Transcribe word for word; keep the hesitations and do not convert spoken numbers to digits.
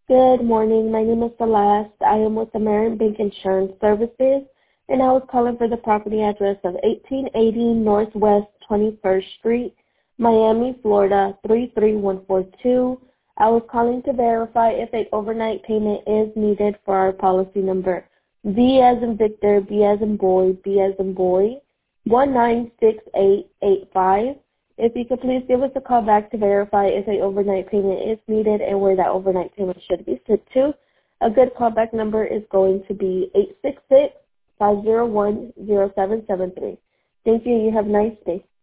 Good morning. My name is Celeste. I am with American Bank Insurance Services, and I was calling for the property address of eighteen eighty Northwest twenty-first Street, Miami, Florida three three one four two. I was calling to verify if an overnight payment is needed for our policy number V as in Victor, B as in boy, B as in boy, one nine six eight eight five. If you could please give us a call back to verify if an overnight payment is needed and where that overnight payment should be sent to. A good callback number is going to be eight six six, five zero one, zero seven seven three. Thank you. You have a nice day.